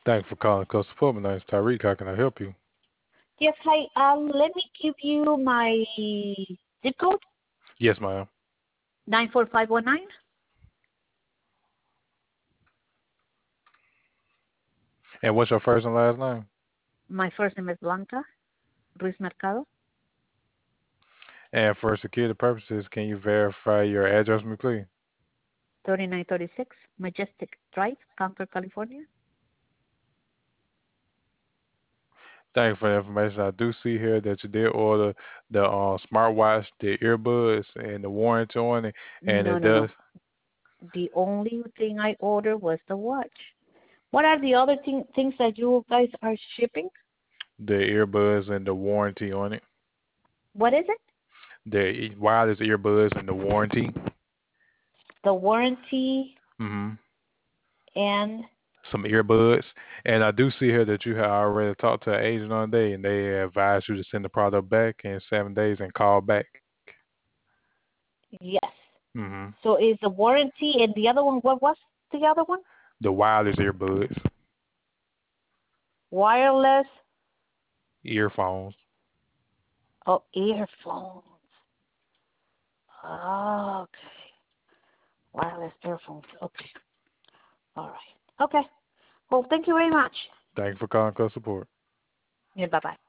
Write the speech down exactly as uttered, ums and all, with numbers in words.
Thanks for calling Customer Support. My name is Tyreek. How can I help you? Yes, hi. Um, let me give you my zip code, Yes, ma'am. nine four five one nine. And what's your first and last name? My first name is Blanca Ruiz Mercado, And for security purposes, can you verify your address for me, please? thirty-nine thirty-six Majestic Drive, Concord, California. Thank you for the information. I do see here that you did order the uh, smartwatch, the earbuds, and the warranty on it, and No, it no, does no. The only thing I ordered was the watch. What are the other thing, things that you guys are shipping? the earbuds and the warranty on it. What is it? The wireless earbuds and the warranty. The warranty hmm and Some earbuds. And I do see here that you have already talked to an agent on the day, and they advised you to send the product back in seven days and call back. yes. hmm So is the warranty and the other one? What was the other one? The wireless earbuds, Wireless. earphones. Oh, earphones. Okay. Wireless earphones. Okay. All right. Okay. Well, thank you very much. Thank you for calling customer support. Yeah, bye-bye.